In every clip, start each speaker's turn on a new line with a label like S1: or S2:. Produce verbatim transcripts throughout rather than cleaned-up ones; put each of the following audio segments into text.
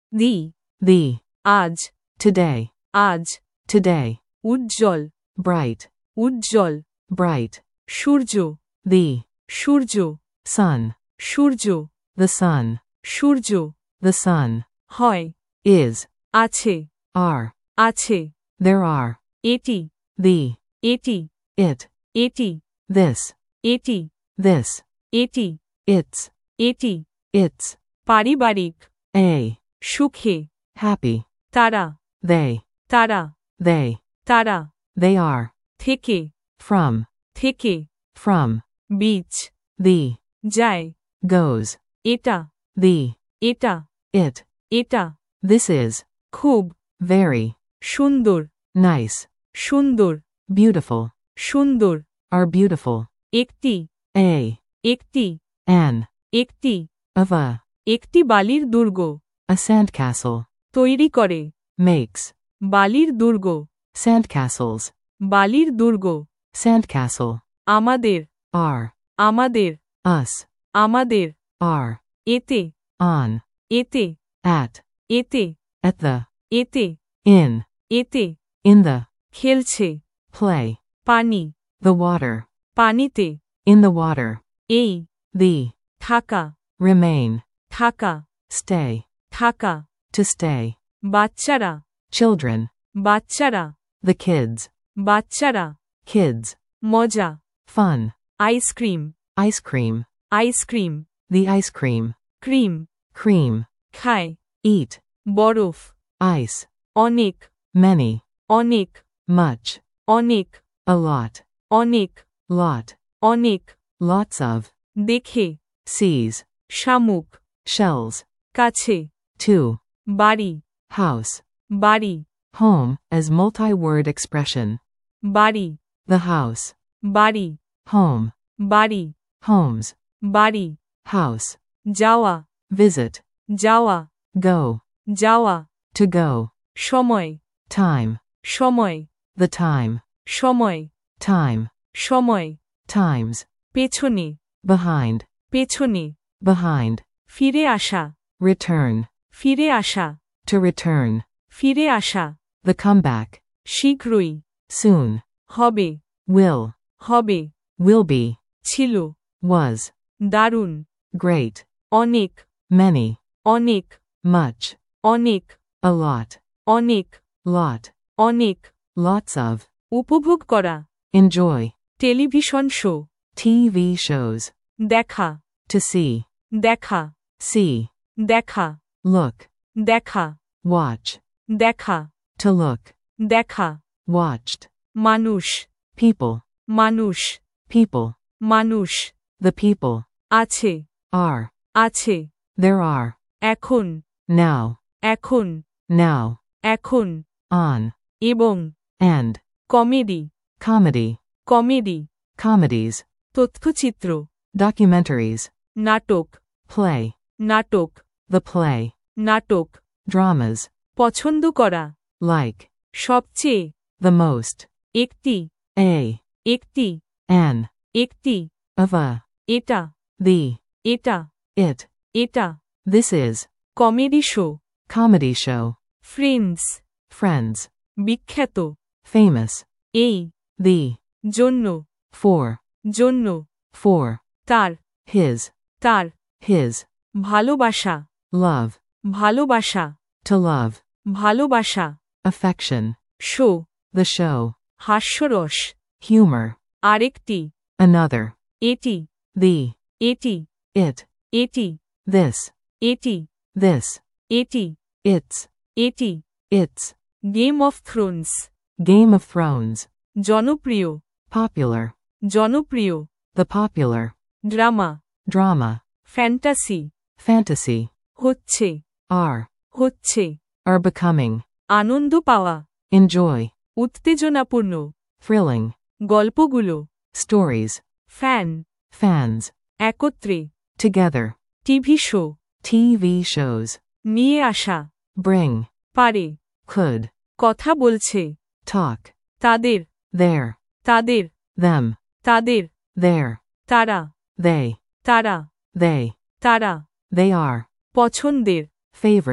S1: the
S2: the
S1: আজ
S2: today
S1: আজ
S2: today
S1: Ujjwal
S2: bright
S1: Ujjwal
S2: bright
S1: Surya
S2: the
S1: Surya
S2: sun
S1: Surya
S2: the sun
S1: Surya
S2: the sun
S1: হয়
S2: is
S1: আছে
S2: are
S1: আছে
S2: there are
S1: এটি
S2: the
S1: এটি
S2: it
S1: এটি
S2: this
S1: এটি
S2: this
S1: এটি
S2: its
S1: এটি
S2: its
S1: পারিবারিক
S2: a
S1: সুখে
S2: happy
S1: তারা
S2: they
S1: তারা
S2: they
S1: তারা
S2: they are
S1: থেকে
S2: from
S1: থেকে
S2: from
S1: বীজ
S2: the
S1: যায়
S2: goes
S1: এটা
S2: the
S1: এটা
S2: it
S1: এটা
S2: this is
S1: খুব
S2: very
S1: সুন্দর
S2: nice
S1: সুন্দর
S2: beautiful
S1: সুন্দর
S2: are beautiful
S1: একটি
S2: a
S1: একটি
S2: an
S1: একটি
S2: of a
S1: একটি বালির দুর্গ
S2: a sandcastle
S1: তৈরি করে
S2: makes
S1: বালির দুর্গ
S2: sandcastles
S1: বালির দুর্গ
S2: sandcastle
S1: আমাদের
S2: are
S1: আমাদের
S2: us
S1: আমাদের
S2: are
S1: এতে
S2: on
S1: এতে
S2: at
S1: এতে
S2: at the
S1: এতে
S2: in
S1: এতে
S2: in the
S1: খেলছে
S2: play
S1: পানি
S2: the water
S1: পানিতে
S2: in the water
S1: এই
S2: the
S1: থাকা
S2: remain
S1: থাকা
S2: stay
S1: থাকা
S2: to stay
S1: বাচ্চারা
S2: children
S1: বাচ্চারা
S2: the kids
S1: বাচ্চারা
S2: kids
S1: মজা
S2: fun
S1: ice cream
S2: ice cream
S1: ice cream
S2: the ice cream
S1: cream
S2: cream
S1: খায়
S2: eat
S1: বরফ
S2: ice
S1: অনেক
S2: many
S1: অনেক
S2: much
S1: অনেক
S2: a lot
S1: অনেক
S2: lot
S1: অনেক
S2: lots of
S1: দেখে
S2: seas
S1: শামুক
S2: shells
S1: কাছে
S2: two
S1: বাড়ি
S2: house
S1: বাড়ি
S2: home as multi-word expression
S1: বাড়ি
S2: the house
S1: বাড়ি
S2: home
S1: বাড়ি
S2: homes
S1: বাড়ি
S2: house
S1: যাওয়া
S2: visit
S1: যাওয়া
S2: go
S1: যাওয়া
S2: to go
S1: সময়
S2: time
S1: সময়
S2: the time
S1: সময়
S2: time
S1: সময়
S2: times
S1: পেছনে
S2: behind
S1: পেছনে
S2: behind
S1: ফিরে আসা
S2: return
S1: ফিরে আসা
S2: to return
S1: ফিরে আসা
S2: the comeback
S1: শীঘ্রই
S2: soon
S1: হবে
S2: will
S1: হবে
S2: will be
S1: ছিল
S2: was
S1: দারুণ
S2: great
S1: অনেক
S2: many
S1: অনেক
S2: much
S1: অনেক
S2: a lot
S1: অনেক
S2: lot
S1: অনেক
S2: lots of
S1: উপভোগ করা
S2: enjoy
S1: television show
S2: T V shows
S1: দেখা
S2: to see
S1: দেখা
S2: see
S1: দেখা
S2: look
S1: দেখা
S2: watch
S1: দেখা
S2: to look
S1: দেখা
S2: watched
S1: মানুষ
S2: people
S1: মানুষ
S2: people
S1: মানুষ
S2: the people
S1: আছে
S2: are
S1: আছে
S2: there are
S1: এখন
S2: now
S1: এখন
S2: now
S1: এখন
S2: on
S1: এবং
S2: and
S1: comedy
S2: comedy
S1: comedy
S2: comedies
S1: তথ্যচিত্র
S2: documentaries
S1: নাটক
S2: play
S1: নাটক
S2: the play
S1: নাটক
S2: dramas
S1: পছন্দ করা
S2: like
S1: সবচেয়ে
S2: the most
S1: একটি
S2: a
S1: একটি
S2: an
S1: একটি
S2: of a
S1: এটা
S2: the
S1: এটা
S2: it
S1: এটা
S2: this is
S1: comedy show
S2: comedy show
S1: friends
S2: friends
S1: বিখ্যাত
S2: famous
S1: এই
S2: the
S1: জন্য
S2: for
S1: জন্য
S2: for
S1: তার
S2: his
S1: তার
S2: his
S1: ভালোবাসা
S2: love
S1: ভালোবাসা
S2: to love
S1: ভালোবাসা
S2: affection
S1: শো
S2: the show
S1: হাস্যরস
S2: humor
S1: আরেকটি
S2: another
S1: এটি
S2: the
S1: এটি
S2: it
S1: এটি
S2: this
S1: এটি
S2: this
S1: এটি
S2: its
S1: এটি
S2: its
S1: Game of Thrones
S2: Game of Thrones
S1: জনপ্রিয়
S2: popular
S1: জনপ্রিয়
S2: the popular
S1: drama
S2: drama
S1: fantasy
S2: fantasy
S1: হচ্ছে
S2: are
S1: হচ্ছে
S2: are becoming
S1: আনন্দ পাওয়া
S2: enjoy
S1: উত্তেজনাপূর্ণ
S2: thrilling
S1: গল্পগুলো
S2: stories
S1: ফ্যান
S2: fans
S1: একত্রে
S2: together
S1: TV show
S2: T V shows
S1: নিয়ে আসা
S2: bring
S1: পারে
S2: could
S1: কথা বলছে
S2: talk
S1: তাদের
S2: there
S1: তাদের
S2: them
S1: তাদের
S2: there
S1: তারা
S2: they
S1: তারা
S2: they
S1: তারা
S2: they are
S1: পছন্দের
S2: favorite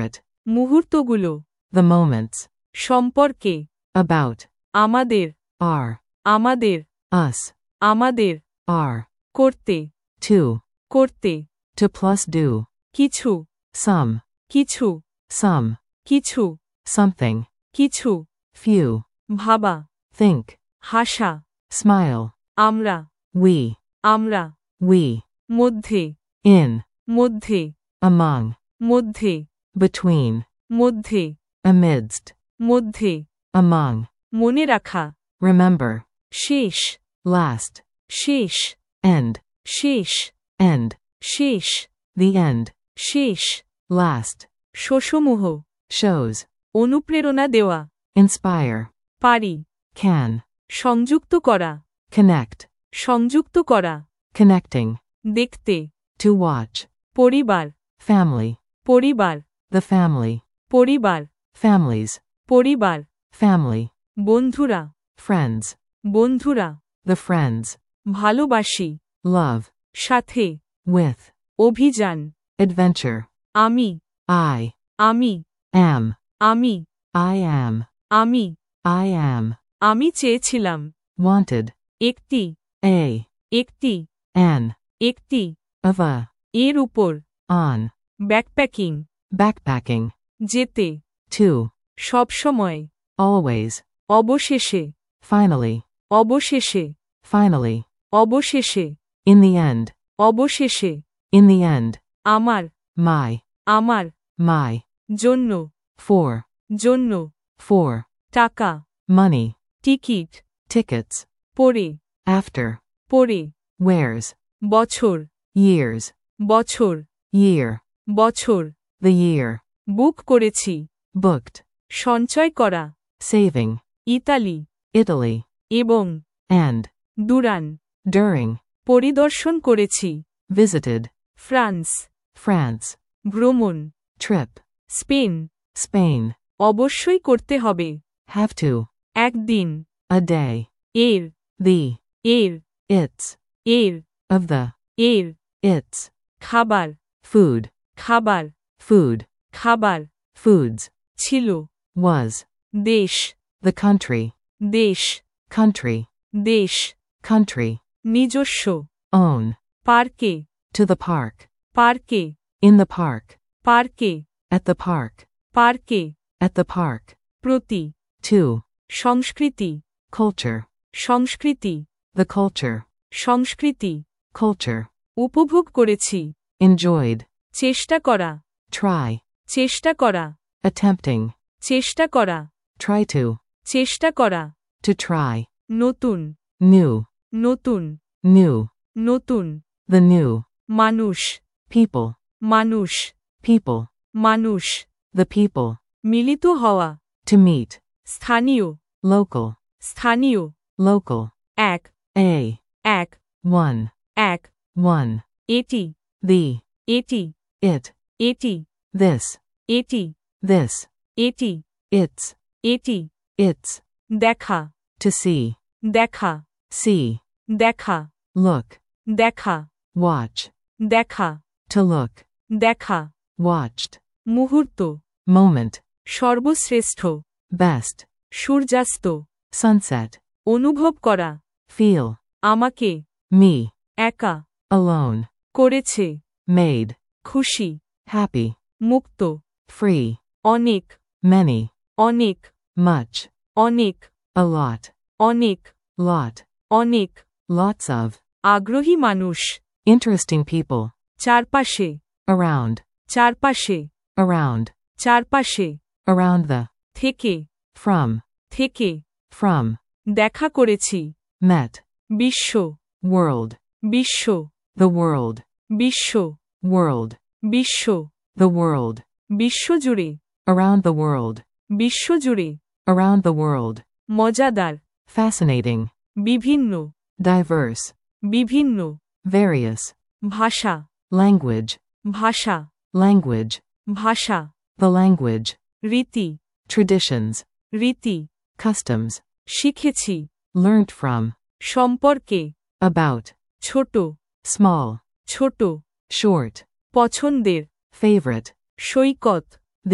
S1: মুহূর্তগুলো,
S2: the moments,
S1: সম্পর্কে,
S2: about,
S1: আমাদের,
S2: are,
S1: আমাদের,
S2: us,
S1: আমাদের,
S2: are,
S1: করতে,
S2: to,
S1: করতে,
S2: to plus do,
S1: কিছু,
S2: some,
S1: কিছু,
S2: some,
S1: কিছু,
S2: something,
S1: কিছু,
S2: few,
S1: ভাবা,
S2: think,
S1: হাসা,
S2: smile,
S1: আমরা,
S2: we,
S1: আমরা,
S2: we,
S1: মধ্যে,
S2: in,
S1: মধ্যে,
S2: among,
S1: মধ্যে,
S2: between,
S1: মধ্যে,
S2: amidst,
S1: মধ্যে,
S2: among,
S1: মনে রাখা,
S2: remember,
S1: শেষ,
S2: last,
S1: শেষ,
S2: end,
S1: শেষ,
S2: end,
S1: শেষ,
S2: the end,
S1: শেষ,
S2: last,
S1: শোষমোহ,
S2: shows,
S1: অনুপ্রেরণা দেওয়া,
S2: inspire,
S1: পারি,
S2: can,
S1: সংযুক্ত করা,
S2: connect,
S1: সংযুক্ত করা,
S2: connecting,
S1: দেখতে,
S2: to watch,
S1: পরিবার,
S2: family,
S1: পরিবার,
S2: the family,
S1: পরিবার,
S2: families,
S1: পরিবার,
S2: family,
S1: বন্ধুরা,
S2: friends,
S1: বন্ধুরা,
S2: the friends,
S1: ভালোবাসি,
S2: love,
S1: সাথে,
S2: with,
S1: অভিযান,
S2: adventure,
S1: আমি,
S2: I,
S1: আমি,
S2: am,
S1: আমি,
S2: I am,
S1: আমি,
S2: I am,
S1: আমি চেয়েছিলাম,
S2: wanted,
S1: একটি,
S2: a,
S1: একটি,
S2: an,
S1: একটি,
S2: of a,
S1: এর উপর,
S2: on,
S1: ব্যাকপ্যাকিং,
S2: backpacking,
S1: যেতে,
S2: to,
S1: সবসময়,
S2: always,
S1: অবশেষে,
S2: finally,
S1: অবশেষে,
S2: finally,
S1: অবশেষে,
S2: in the end,
S1: অবশেষে,
S2: in the end,
S1: আমার,
S2: my,
S1: আমার,
S2: my,
S1: জন্য,
S2: for,
S1: জন্য,
S2: for,
S1: টাকা,
S2: money,
S1: টিকিট,
S2: tickets,
S1: পরে,
S2: after,
S1: পরে,
S2: wears,
S1: বছর,
S2: years,
S1: বছর,
S2: year,
S1: বছর,
S2: the year,
S1: বুক করেছি,
S2: booked,
S1: সঞ্চয় করা,
S2: saving,
S1: ইতালি,
S2: Italy,
S1: এবং,
S2: and,
S1: দুরান,
S2: during,
S1: পরিদর্শন করেছি,
S2: visited,
S1: ফ্রান্স,
S2: France,
S1: ভ্রমণ,
S2: trip,
S1: স্পেন,
S2: Spain,
S1: অবশ্যই করতে হবে,
S2: have to,
S1: একদিন,
S2: a day,
S1: এর,
S2: the,
S1: এর,
S2: its,
S1: এর,
S2: of the,
S1: এর,
S2: its,
S1: খাবার,
S2: food,
S1: খাবার,
S2: food,
S1: খাবার,
S2: foods,
S1: ছিল,
S2: was,
S1: দেশ,
S2: the country,
S1: দেশ,
S2: country,
S1: দেশ,
S2: country,
S1: নিজস্ব,
S2: own,
S1: পার্কে,
S2: to the park,
S1: পার্কে,
S2: in the park,
S1: পার্কে,
S2: at the park,
S1: পার্কে,
S2: at the park,
S1: প্রতি,
S2: to,
S1: সংস্কৃতি,
S2: culture,
S1: সংস্কৃতি,
S2: the culture,
S1: সংস্কৃতি,
S2: culture,
S1: উপভোগ করেছি,
S2: enjoyed,
S1: চেষ্টা করা,
S2: try,
S1: চেষ্টা করা,
S2: attempting,
S1: চেষ্টা করা,
S2: try to,
S1: চেষ্টা করা,
S2: to try,
S1: নতুন,
S2: new,
S1: নতুন,
S2: new,
S1: নতুন,
S2: the new,
S1: মানুষ,
S2: people,
S1: মানুষ,
S2: people,
S1: মানুষ,
S2: the people,
S1: মিলিত হওয়া,
S2: to meet,
S1: স্থানীয়,
S2: local,
S1: স্থানীয়,
S2: local,
S1: এক,
S2: a,
S1: এক,
S2: one,
S1: এক,
S2: one,
S1: এটি,
S2: the,
S1: এটি,
S2: it,
S1: এটি,
S2: this,
S1: এটি,
S2: this,
S1: এটি,
S2: its,
S1: এটি,
S2: its,
S1: দেখা,
S2: to see,
S1: দেখা,
S2: see,
S1: দেখা,
S2: look,
S1: দেখা,
S2: watch,
S1: দেখা,
S2: to look,
S1: দেখা,
S2: watched,
S1: মুহূর্ত,
S2: moment,
S1: সর্বশ্রেষ্ঠ,
S2: best,
S1: সূর্যাস্ত,
S2: sunset,
S1: অনুভব করা,
S2: feel,
S1: আমাকে,
S2: me,
S1: একা,
S2: alone,
S1: করেছে,
S2: made,
S1: খুশি,
S2: happy,
S1: মুক্ত,
S2: free,
S1: অনেক,
S2: many,
S1: অনেক,
S2: much,
S1: অনেক,
S2: a lot,
S1: অনেক,
S2: lot,
S1: অনেক,
S2: lots of,
S1: আগ্রহী মানুষ,
S2: interesting people,
S1: চারপাশে,
S2: around,
S1: চারপাশে,
S2: around,
S1: চারপাশে,
S2: around the,
S1: থেকে,
S2: from,
S1: থেকে,
S2: from,
S1: দেখা করেছি,
S2: met,
S1: বিশ্ব,
S2: world,
S1: বিশ্ব,
S2: the world,
S1: বিশ্ব,
S2: world,
S1: বিশ্ব,
S2: the world,
S1: বিশ্বজুড়ে,
S2: around the world,
S1: বিশ্বজুড়ে,
S2: around the world,
S1: মজাদার,
S2: fascinating,
S1: বিভিন্ন,
S2: diverse,
S1: বিভিন্ন,
S2: various,
S1: ভাষা,
S2: language,
S1: ভাষা,
S2: language,
S1: ভাষা,
S2: the language,
S1: Riti,
S2: traditions,
S1: Riti,
S2: customs,
S1: শিখেছি,
S2: learnt from,
S1: সম্পর্কে,
S2: about,
S1: ছোট,
S2: small,
S1: ছোট,
S2: short,
S1: পছন্দের,
S2: favorite,
S1: Saikat,
S2: the,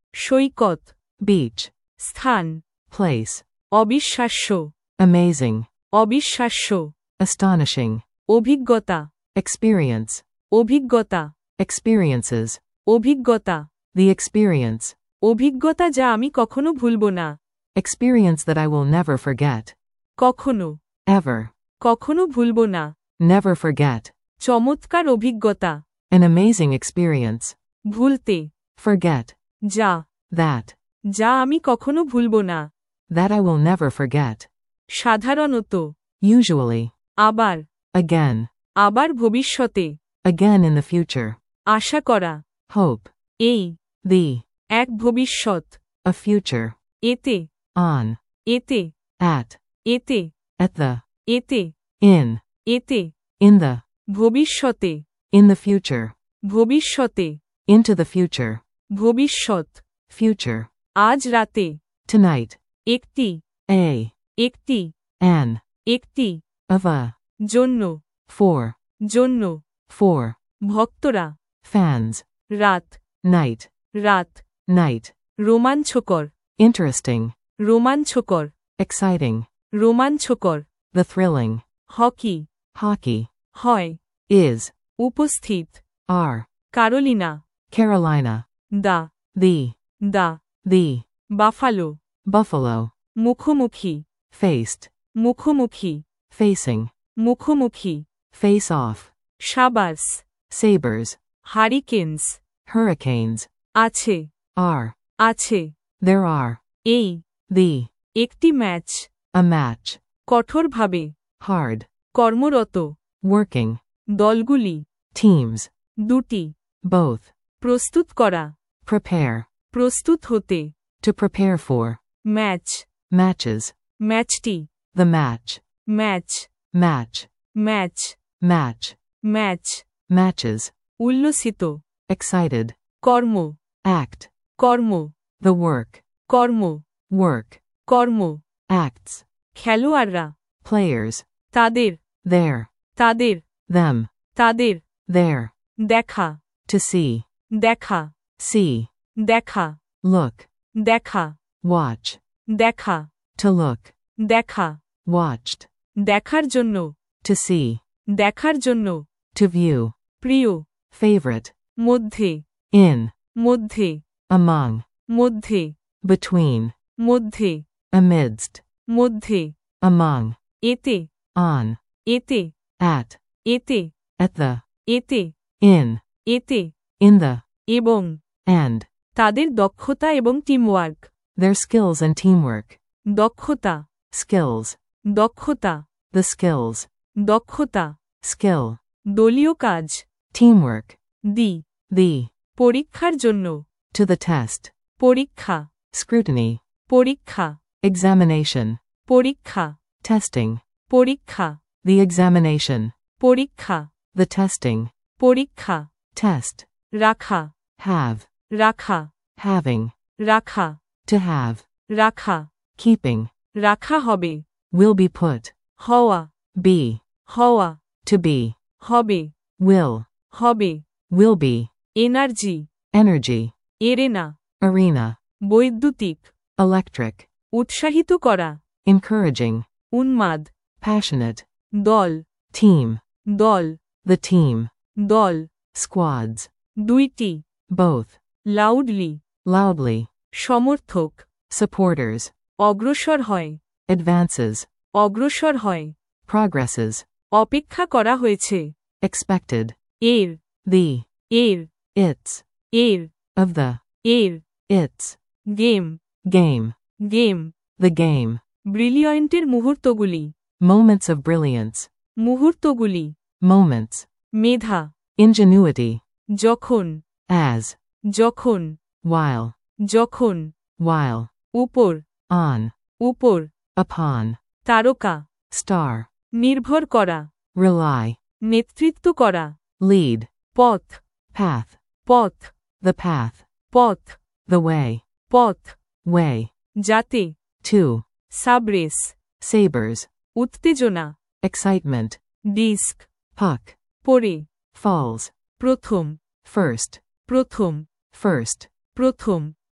S1: Saikat,
S2: beach,
S1: স্থান,
S2: place,
S1: অবিশ্বাস্য,
S2: amazing,
S1: অবিশ্বাস্য,
S2: astonishing,
S1: অভিজ্ঞতা,
S2: experience,
S1: অভিজ্ঞতা,
S2: experiences,
S1: অভিজ্ঞতা,
S2: the experience,
S1: অভিজ্ঞতা যা আমি কখনো ভুলব না,
S2: experience that I will never forget,
S1: কখনো,
S2: ever,
S1: কখনো ভুলব না,
S2: never forget,
S1: চমৎকার অভিজ্ঞতা,
S2: an amazing experience,
S1: ভুলতে,
S2: forget,
S1: যা,
S2: that,
S1: যা আমি কখনো ভুলব না,
S2: that I will never forget,
S1: সাধারণত,
S2: usually,
S1: আবার,
S2: again,
S1: আবার ভবিষ্যতে,
S2: again in the future,
S1: আশা করা,
S2: hope,
S1: এই,
S2: the,
S1: এক ভবিষ্যৎ,
S2: a future,
S1: এতে,
S2: on,
S1: এতে,
S2: at,
S1: এতে,
S2: at the,
S1: এতে,
S2: in,
S1: এতে,
S2: in the,
S1: ভবিষ্যতে,
S2: in the future,
S1: ভবিষ্যতে,
S2: into the future,
S1: ভবিষ্যৎ,
S2: future,
S1: আজ রাতে,
S2: tonight,
S1: একটি,
S2: a,
S1: একটি,
S2: an,
S1: একটি,
S2: of a,
S1: জন্য,
S2: for,
S1: জন্য,
S2: for,
S1: ভক্তরা,
S2: fans,
S1: রাত,
S2: night,
S1: রাত,
S2: night,
S1: রোমাঞ্চকর,
S2: interesting,
S1: রোমাঞ্চকর,
S2: exciting,
S1: রোমাঞ্চকর,
S2: the thrilling,
S1: হকি,
S2: hockey,
S1: হয়,
S2: is,
S1: উপস্থিত,
S2: are,
S1: Carolina,
S2: Carolina,
S1: the,
S2: the,
S1: the,
S2: the,
S1: Buffalo,
S2: buffalo,
S1: মুখোমুখি,
S2: faced,
S1: মুখোমুখি,
S2: facing,
S1: মুখোমুখি,
S2: face off,
S1: সাবাস,
S2: sabers,
S1: হারিকেনস,
S2: hurricanes,
S1: আছে,
S2: are,
S1: আছে,
S2: there are,
S1: এই,
S2: the,
S1: একটি ম্যাচ,
S2: a match,
S1: কঠোরভাবে,
S2: hard,
S1: কর্মরত,
S2: working,
S1: দলগুলি,
S2: teams,
S1: দুটি,
S2: both,
S1: প্রস্তুত করা,
S2: prepare,
S1: প্রস্তুত হতে,
S2: to prepare for,
S1: match,
S2: matches,
S1: ম্যাচটি,
S2: the match,
S1: match,
S2: match,
S1: match,
S2: match,
S1: match,
S2: matches,
S1: উল্লসিত,
S2: excited,
S1: কর্ম,
S2: act,
S1: কর্ম,
S2: the work,
S1: কর্ম,
S2: work,
S1: কর্ম,
S2: acts,
S1: খেলোয়াড়রা,
S2: players,
S1: তাদের,
S2: there,
S1: তাদের,
S2: them,
S1: তাদের,
S2: there,
S1: দেখা,
S2: to see,
S1: দেখা,
S2: see,
S1: দেখা,
S2: look,
S1: দেখা,
S2: watch,
S1: দেখা,
S2: to look,
S1: দেখা,
S2: watched,
S1: দেখার জন্য,
S2: to see,
S1: দেখার জন্য,
S2: to view,
S1: প্রিয়,
S2: favorite,
S1: মধ্যে,
S2: in,
S1: মধ্যে,
S2: among,
S1: মধ্যে,
S2: between,
S1: মধ্যে,
S2: amidst,
S1: মধ্যে,
S2: among,
S1: এতে,
S2: on,
S1: এতে,
S2: at,
S1: এতে,
S2: at the,
S1: এতে,
S2: in,
S1: এতে,
S2: in the,
S1: এবং,
S2: and,
S1: তাদের দক্ষতা এবং teamwork,
S2: their skills and teamwork,
S1: দক্ষতা,
S2: skills,
S1: দক্ষতা,
S2: the skills,
S1: দক্ষতা,
S2: skill,
S1: দলীয় কাজ,
S2: teamwork,
S1: দি,
S2: the,
S1: পরীক্ষার জন্য,
S2: to the test,
S1: পরীক্ষা,
S2: scrutiny,
S1: পরীক্ষা,
S2: examination,
S1: পরীক্ষা,
S2: testing,
S1: পরীক্ষা,
S2: the examination,
S1: পরীক্ষা,
S2: the testing,
S1: পরীক্ষা,
S2: test,
S1: রাখা,
S2: have,
S1: রাখা,
S2: having,
S1: রাখা,
S2: to have,
S1: রাখা,
S2: keeping,
S1: রাখা হবে,
S2: will be put,
S1: হওয়া,
S2: be,
S1: হওয়া,
S2: to be,
S1: হবে,
S2: will,
S1: হবে,
S2: will be,
S1: energy,
S2: energy,
S1: arena,
S2: arena,
S1: বৈদ্যুতিক,
S2: electric,
S1: উৎসাহিত করা,
S2: encouraging,
S1: উন্মাদ,
S2: passionate,
S1: দল,
S2: team,
S1: দল,
S2: the team,
S1: দল,
S2: squads,
S1: দুইটি,
S2: both,
S1: লাউডলি,
S2: loudly,
S1: সমর্থক,
S2: supporters,
S1: অগ্রসর হয়,
S2: advances,
S1: অগ্রসর হয়,
S2: progresses,
S1: অপেক্ষা করা হয়েছে,
S2: expected,
S1: এর,
S2: the,
S1: এর,
S2: its,
S1: এর,
S2: of the,
S1: এর,
S2: its,
S1: game,
S2: game,
S1: game,
S2: the game,
S1: ব্রিলিয়ন্টের মুহূর্তগুলি,
S2: moments of brilliance,
S1: মুহূর্তগুলি,
S2: moments,
S1: মেধা,
S2: ingenuity,
S1: যখন,
S2: as,
S1: যখন,
S2: while,
S1: যখন,
S2: while,
S1: উপর,
S2: on,
S1: উপর,
S2: upon,
S1: তারকা,
S2: star,
S1: নির্ভর করা,
S2: rely,
S1: নেতৃত্ব করা,
S2: lead,
S1: পথ,
S2: path,
S1: পথ,
S2: the path,
S1: পথ,
S2: the way,
S1: পথ,
S2: way,
S1: যাতে,
S2: to,
S1: সাবরেস,
S2: sabers,
S1: উত্তেজনা,
S2: excitement,
S1: ডিস্ক,
S2: puck,
S1: পরে,
S2: falls,
S1: প্রথম,
S2: first,
S1: প্রথম,
S2: first,
S1: প্রথম,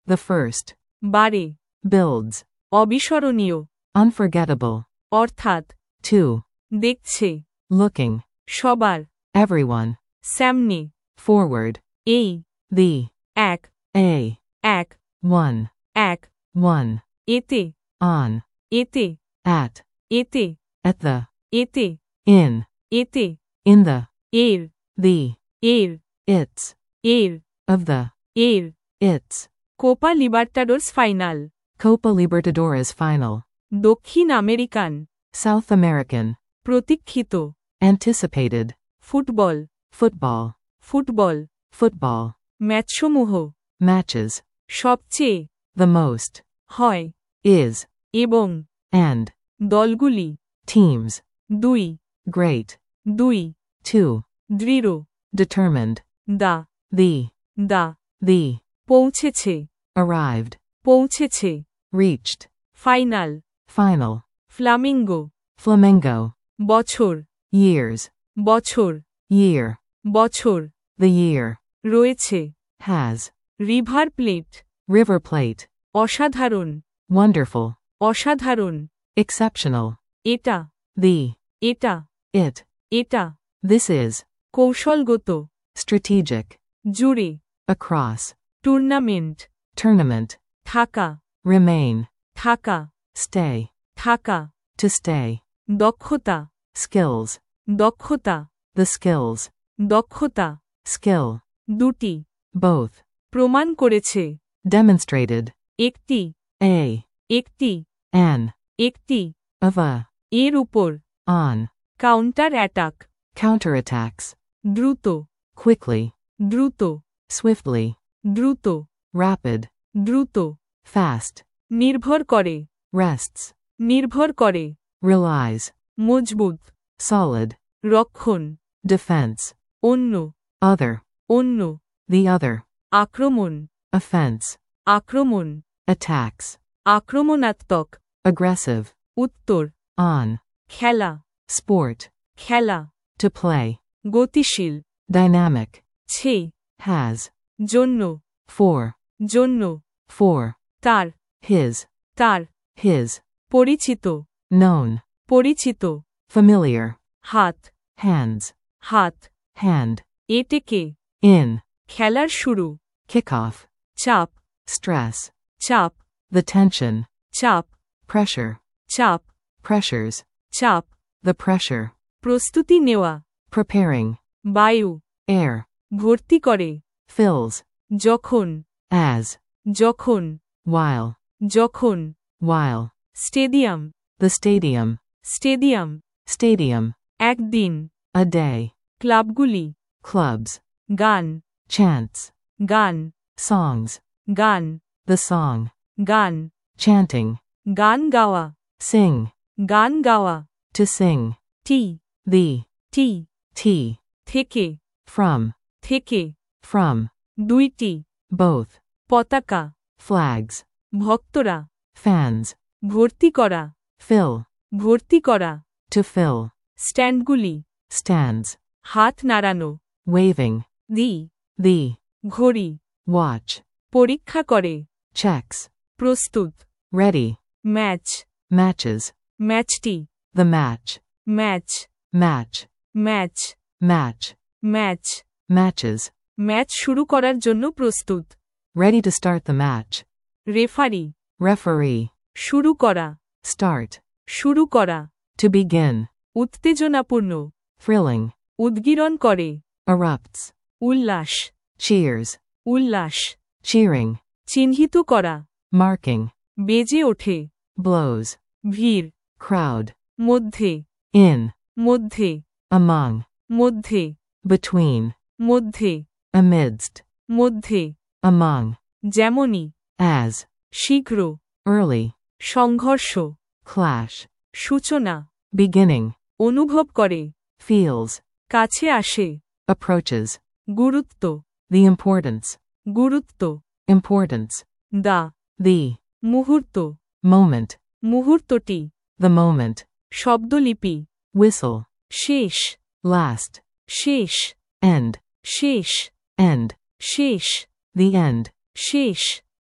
S2: The first.
S1: বাড়ে,
S2: Builds.
S1: অবিস্মরণীয়,
S2: Unforgettable.
S1: অর্থাৎ,
S2: Two.
S1: দেখছে,
S2: Looking.
S1: সবার,
S2: Everyone.
S1: সামনে,
S2: Forward.
S1: এই,
S2: The.
S1: এক,
S2: A.
S1: এক,
S2: One.
S1: এক,
S2: One.
S1: এতে,
S2: On.
S1: এতে,
S2: At.
S1: এতে,
S2: At the.
S1: এতে,
S2: In.
S1: এতে,
S2: In the.
S1: এর,
S2: The.
S1: এর,
S2: Its.
S1: এর,
S2: Of the.
S1: এর,
S2: Its.
S1: Copa Libertadores final,
S2: Copa Libertadores final.
S1: দক্ষিণ আমেরিকান,
S2: South American.
S1: প্রতীক্ষিত,
S2: Anticipated.
S1: Football,
S2: Football.
S1: Football,
S2: Football.
S1: ম্যাচসমূহ,
S2: Matches.
S1: সবচেয়ে,
S2: The most.
S1: হয়,
S2: Is.
S1: এবং,
S2: And.
S1: দলগুলি,
S2: Teams.
S1: দুই,
S2: Great.
S1: দুই,
S2: Two.
S1: দৃঢ়,
S2: Determined.
S1: The,
S2: The.
S1: The,
S2: The.
S1: পৌঁছেছে,
S2: Arrived.
S1: পৌঁছেছে,
S2: Reached.
S1: Final,
S2: Final.
S1: Flamengo,
S2: Flamengo.
S1: বছর,
S2: Years.
S1: বছর,
S2: Year.
S1: বছর,
S2: The year.
S1: রয়েছে,
S2: Has.
S1: River Plate,
S2: River Plate.
S1: অসাধারণ,
S2: Wonderful.
S1: অসাধারণ,
S2: Exceptional.
S1: এটা,
S2: The.
S1: এটা,
S2: It.
S1: এটা,
S2: This is.
S1: কৌশলগত,
S2: Strategic.
S1: জুড়ে,
S2: Across.
S1: Tournament,
S2: Tournament.
S1: থাকা,
S2: Remain.
S1: থাকা,
S2: Stay.
S1: থাকা,
S2: To stay.
S1: দক্ষতা,
S2: Skills.
S1: দক্ষতা,
S2: The skills.
S1: দক্ষতা,
S2: Skill.
S1: দুটি,
S2: Both.
S1: প্রমাণ করেছে,
S2: Demonstrated.
S1: একটি,
S2: A.
S1: একটি,
S2: An.
S1: একটি,
S2: Of a.
S1: এর উপর,
S2: On.
S1: Counter attack,
S2: Counterattacks.
S1: দ্রুত,
S2: Quickly.
S1: দ্রুত,
S2: Swiftly.
S1: দ্রুত,
S2: Rapid.
S1: দ্রুত,
S2: Fast.
S1: নির্ভর করে,
S2: Rests.
S1: নির্ভর করে,
S2: Relies.
S1: মজবুত,
S2: Solid.
S1: রক্ষণ,
S2: Defense.
S1: অন্য,
S2: Other.
S1: অন্য,
S2: The other.
S1: আক্রমণ,
S2: Offense.
S1: আক্রমণ,
S2: Attacks.
S1: আক্রমণাত্মক,
S2: Aggressive.
S1: উত্তর,
S2: On.
S1: খেলা,
S2: Sport.
S1: খেলা,
S2: To play.
S1: গতিশীল,
S2: Dynamic.
S1: ছে,
S2: Has.
S1: জন্য,
S2: For.
S1: জন্য,
S2: For.
S1: তার,
S2: His.
S1: তার,
S2: His.
S1: পরিচিত,
S2: Known.
S1: পরিচিত,
S2: Familiar.
S1: হাত,
S2: Hands.
S1: হাত,
S2: Hand.
S1: এটেকে,
S2: In.
S1: খেলার শুরু,
S2: Kickoff.
S1: চাপ,
S2: Stress.
S1: চাপ,
S2: The tension.
S1: চাপ,
S2: Pressure.
S1: চাপ,
S2: Pressures.
S1: চাপ,
S2: The pressure.
S1: প্রস্তুতি নেওয়া,
S2: Preparing.
S1: বায়ু,
S2: Air.
S1: ভর্তি করে,
S2: Fills.
S1: যখন,
S2: As.
S1: যখন,
S2: While.
S1: যখন,
S2: While.
S1: Stadium,
S2: The stadium.
S1: Stadium,
S2: Stadium.
S1: একদিন,
S2: A day.
S1: ক্লাবগুলি,
S2: Clubs.
S1: গান,
S2: Chants.
S1: গান,
S2: Songs.
S1: গান,
S2: The song.
S1: গান,
S2: Chanting.
S1: গান গাওয়া,
S2: Sing.
S1: গান গাওয়া,
S2: To sing.
S1: T,
S2: The.
S1: T,
S2: Tea.
S1: থেকে,
S2: From.
S1: থেকে,
S2: From.
S1: দুইটি,
S2: Both.
S1: পতাকা,
S2: Flags.
S1: ভক্তরা,
S2: Fans.
S1: ভর্তি করা,
S2: Fill.
S1: ভর্তি করা,
S2: To fill.
S1: স্ট্যান্ডগুলি,
S2: Stands.
S1: হাত নাড়ানো,
S2: Waving.
S1: The,
S2: The.
S1: ঘড়ি,
S2: Watch.
S1: পরীক্ষা করে,
S2: Checks.
S1: প্রস্তুত,
S2: Ready.
S1: Match,
S2: Matches.
S1: ম্যাচটি,
S2: The match.
S1: Match,
S2: Match.
S1: Match,
S2: Match.
S1: Match,
S2: Matches.
S1: Match শুরু করার জন্য প্রস্তুত,
S2: Ready to start the match.
S1: Referee,
S2: Referee.
S1: শুরু করা,
S2: Start.
S1: শুরু করা,
S2: To begin.
S1: উত্তেজনাপূর্ণ,
S2: Thrilling.
S1: উদ্গীরণ করে,
S2: Erupts.
S1: উল্লাস,
S2: Cheers.
S1: উল্লাস,
S2: Cheering.
S1: চিহ্নিত করা,
S2: Marking.
S1: বেজে ওঠে,
S2: Blows.
S1: ভিড়,
S2: Crowd.
S1: মধ্যে,
S2: In.
S1: মধ্যে,
S2: Among.
S1: মধ্যে,
S2: Between.
S1: মধ্যে,
S2: Amidst.
S1: মধ্যে,
S2: Among.
S1: যেমনি,
S2: As.
S1: শীঘ্র,
S2: Early.
S1: সংঘর্ষ,
S2: Clash.
S1: সূচনা,
S2: Beginning.
S1: অনুভব করে,
S2: Feels.
S1: কাছে আসে,
S2: Approaches.
S1: গুরুত্ব,
S2: The importance.
S1: গুরুত্ব,
S2: Importance.
S1: The,
S2: The.
S1: মুহূর্ত,
S2: Moment.
S1: মুহূর্তটি,
S2: The moment.
S1: শব্দলিপি,
S2: Whistle.
S1: শেষ,
S2: Last.
S1: শেষ,
S2: End.
S1: শেষ,
S2: End.
S1: শেষ,
S2: The end.
S1: শেষ,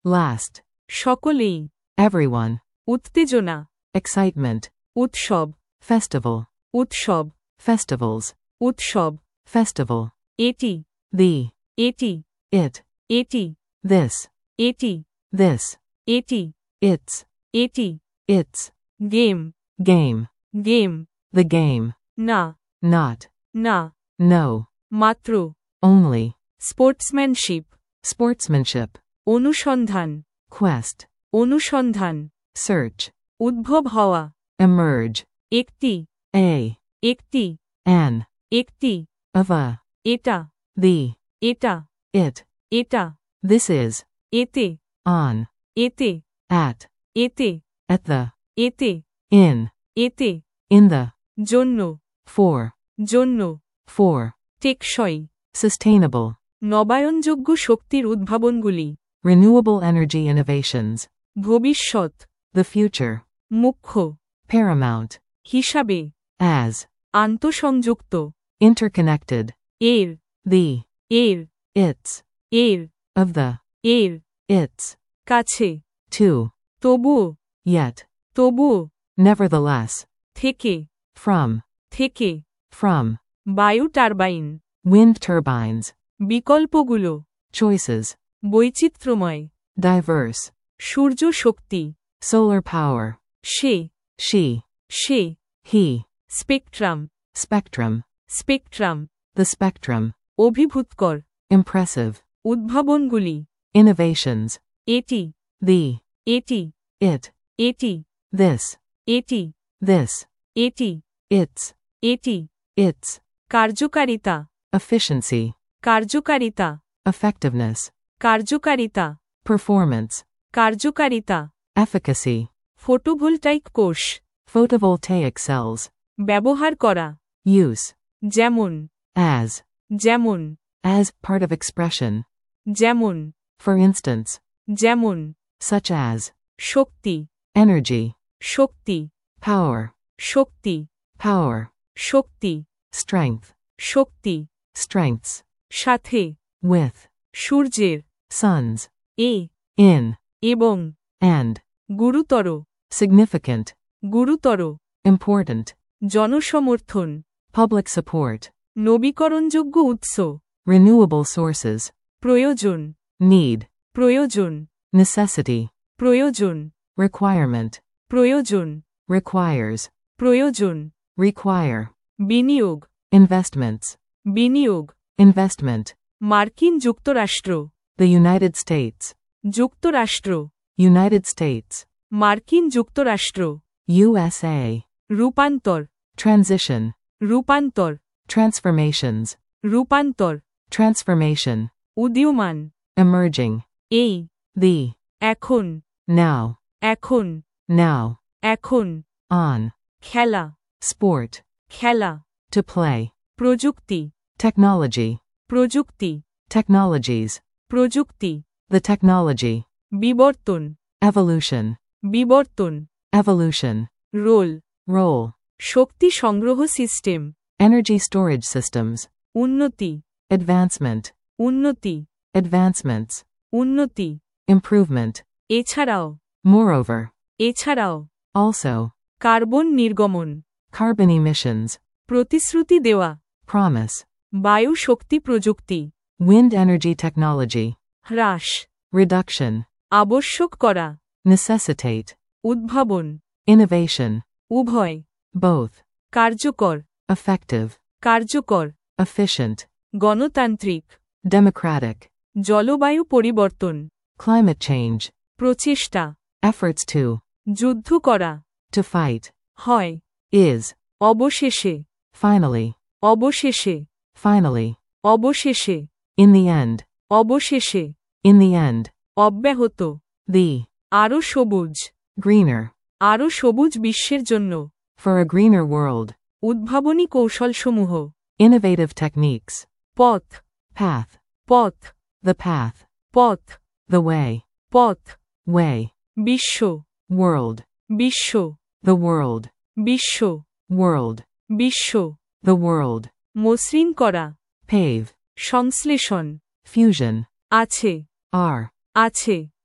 S2: last,
S1: সকলেই,
S2: everyone,
S1: উত্তেজনা,
S2: excitement,
S1: উৎসব,
S2: festival,
S1: উৎসব,
S2: festivals,
S1: উৎসব,
S2: festival,
S1: এটি,
S2: the,
S1: এটি,
S2: it,
S1: এটি,
S2: this,
S1: এটি,
S2: this,
S1: এটি,
S2: its,
S1: এটি,
S2: its,
S1: game,
S2: game,
S1: game,
S2: the game,
S1: না,
S2: not,
S1: না,
S2: no,
S1: মাত্র,
S2: only,
S1: স্পোর্টসম্যানশিপ,
S2: sportsmanship,
S1: অনুসন্ধান,
S2: quest,
S1: অনুসন্ধান,
S2: search,
S1: উদ্ভব হওয়া,
S2: emerge,
S1: একটি,
S2: a,
S1: একটি,
S2: an,
S1: একটি,
S2: of a,
S1: এটা,
S2: the,
S1: এটা,
S2: it,
S1: এটা,
S2: this is,
S1: এতে,
S2: on,
S1: এতে,
S2: at,
S1: এতে,
S2: at the,
S1: এতে,
S2: in,
S1: এতে,
S2: in the,
S1: জন্য,
S2: for,
S1: জন্য,
S2: for,
S1: টেকসই,
S2: sustainable,
S1: নবায়নযোগ্য শক্তির উদ্ভাবনগুলি,
S2: renewable energy innovations,
S1: ভবিষ্যৎ,
S2: the future,
S1: মুখ্য,
S2: paramount,
S1: হিসাবে,
S2: as,
S1: আন্তঃসংযুক্ত,
S2: interconnected,
S1: এর,
S2: the,
S1: এর,
S2: its,
S1: এর,
S2: of the,
S1: এর,
S2: its,
S1: কাছে,
S2: to,
S1: তবুও,
S2: yet,
S1: তবুও,
S2: nevertheless,
S1: থেকে,
S2: from,
S1: থেকে,
S2: from,
S1: বায়ু টারবাইন,
S2: wind turbines,
S1: বিকল্পগুলো,
S2: choices,
S1: বৈচিত্র্যময়,
S2: diverse,
S1: সূর্য শক্তি,
S2: solar power,
S1: সে,
S2: she,
S1: সে,
S2: he,
S1: spectrum,
S2: spectrum,
S1: spectrum,
S2: the spectrum,
S1: অভিভূতকর,
S2: impressive,
S1: উদ্ভাবনগুলি,
S2: innovations,
S1: এটি,
S2: the,
S1: এটি,
S2: it,
S1: এটি,
S2: this,
S1: এটি,
S2: this,
S1: এটি,
S2: its,
S1: এটি,
S2: its,
S1: কার্যকারিতা,
S2: efficiency,
S1: কার্যকারিতা,
S2: effectiveness,
S1: কার্যকারিতা,
S2: performance,
S1: কার্যকারিতা,
S2: efficacy,
S1: ফটোভোলটাইক কোষ,
S2: photovoltaic cells,
S1: ব্যবহার করা,
S2: use,
S1: যেমন,
S2: as,
S1: যেমন,
S2: as, part of expression,
S1: যেমন,
S2: for instance,
S1: যেমন,
S2: such as,
S1: শক্তি,
S2: energy,
S1: শক্তি,
S2: power,
S1: শক্তি,
S2: power,
S1: শক্তি,
S2: strength,
S1: শক্তি,
S2: strengths,
S1: সাথে,
S2: with,
S1: সূর্যের,
S2: suns,
S1: এ,
S2: in,
S1: এবং,
S2: and,
S1: গুরুতর,
S2: significant,
S1: গুরুতর,
S2: important,
S1: জনসমর্থন,
S2: public support,
S1: নবীকরণযোগ্য উৎস,
S2: renewable sources,
S1: প্রয়োজন,
S2: need,
S1: প্রয়োজন,
S2: necessity,
S1: প্রয়োজন,
S2: requirement,
S1: প্রয়োজন,
S2: requires,
S1: প্রয়োজন,
S2: require,
S1: বিনিয়োগ,
S2: investments,
S1: বিনিয়োগ,
S2: investment,
S1: মার্কিন যুক্তরাষ্ট্র,
S2: the United States,
S1: যুক্তরাষ্ট্র,
S2: United States,
S1: মার্কিন যুক্তরাষ্ট্র,
S2: U S A,
S1: রূপান্তর,
S2: transition,
S1: রূপান্তর,
S2: transformations,
S1: রূপান্তর,
S2: transformation,
S1: উদীয়মান,
S2: emerging,
S1: এই,
S2: the,
S1: এখন,
S2: now,
S1: এখন,
S2: now,
S1: এখন,
S2: on,
S1: খেলা,
S2: sport,
S1: খেলা,
S2: to play,
S1: প্রযুক্তি,
S2: technology,
S1: প্রযুক্তি,
S2: technologies,
S1: প্রযুক্তি,
S2: the technology,
S1: বিবর্তন,
S2: evolution,
S1: বিবর্তন,
S2: evolution,
S1: রোল,
S2: role,
S1: শক্তি সংগ্রহ সিস্টেম,
S2: energy storage systems,
S1: উন্নতি,
S2: advancement,
S1: উন্নতি,
S2: advancements,
S1: উন্নতি,
S2: improvement,
S1: এছাড়াও,
S2: moreover,
S1: এছাড়াও,
S2: also,
S1: কার্বন নির্গমন,
S2: carbon emissions,
S1: প্রতিশ্রুতি দেওয়া,
S2: promise,
S1: বায়ু শক্তি প্রযুক্তি,
S2: wind energy technology,
S1: হ্রাস,
S2: reduction,
S1: আবশ্যক করা,
S2: necessitate,
S1: উদ্ভাবন,
S2: innovation,
S1: উভয়,
S2: both,
S1: কার্যকর,
S2: effective,
S1: কার্যকর,
S2: efficient,
S1: গণতান্ত্রিক,
S2: democratic,
S1: জলবায়ু পরিবর্তন,
S2: climate change,
S1: প্রচেষ্টা,
S2: efforts to,
S1: যুদ্ধ করা,
S2: to fight,
S1: হয়,
S2: is,
S1: অবশেষে,
S2: finally,
S1: অবশেষে,
S2: finally,
S1: অবশেষে,
S2: in the end,
S1: অবশেষে,
S2: in the end,
S1: অব্যাহত,
S2: the,
S1: আরও সবুজ,
S2: greener,
S1: আরও সবুজ বিশ্বের জন্য,
S2: for a greener world,
S1: উদ্ভাবনী কৌশলসমূহ,
S2: innovative techniques,
S1: পথ,
S2: path,
S1: পথ,
S2: the path,
S1: পথ,
S2: the way,
S1: পথ,
S2: way,
S1: বিশ্ব,
S2: world,
S1: বিশ্ব,
S2: the world,
S1: বিশ্ব,
S2: world,
S1: বিশ্ব,
S2: the world,
S1: মসৃণ করা,
S2: pave,
S1: সংশ্লেষণ,
S2: fusion,
S1: আছে,
S2: are,
S1: আছে,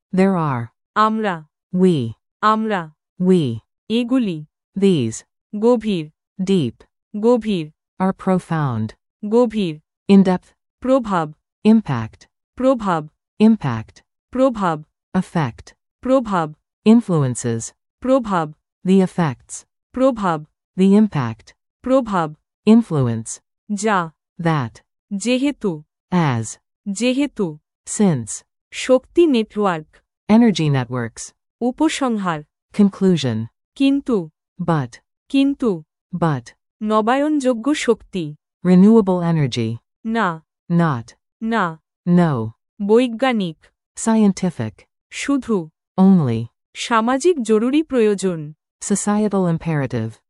S2: There are.
S1: আমরা,
S2: We.
S1: আমরা,
S2: We.
S1: এগুলি,
S2: These.
S1: গভীর,
S2: Deep.
S1: গভীর,
S2: Are profound.
S1: গভীর,
S2: In-depth.
S1: প্রভাব,
S2: Impact.
S1: প্রভাব,
S2: Impact.
S1: প্রভাব,
S2: Effect.
S1: প্রভাব,
S2: Influences.
S1: প্রভাব,
S2: The effects.
S1: প্রভাব,
S2: The impact.
S1: প্রভাব,
S2: Influence.
S1: যা,
S2: That.
S1: যেহেতু,
S2: As.
S1: যেহেতু,
S2: Since.
S1: শক্তি নেটওয়ার্ক,
S2: Energy networks.
S1: উপসংহার,
S2: Conclusion.
S1: কিন্তু,
S2: But.
S1: কিন্তু,
S2: But.
S1: নবায়নযোগ্য শক্তি,
S2: Renewable energy.
S1: না,
S2: Not.
S1: না,
S2: No.
S1: বৈজ্ঞানিক,
S2: Scientific.
S1: শুধু,
S2: Only.
S1: সামাজিক জরুরি প্রয়োজন,
S2: Societal imperative.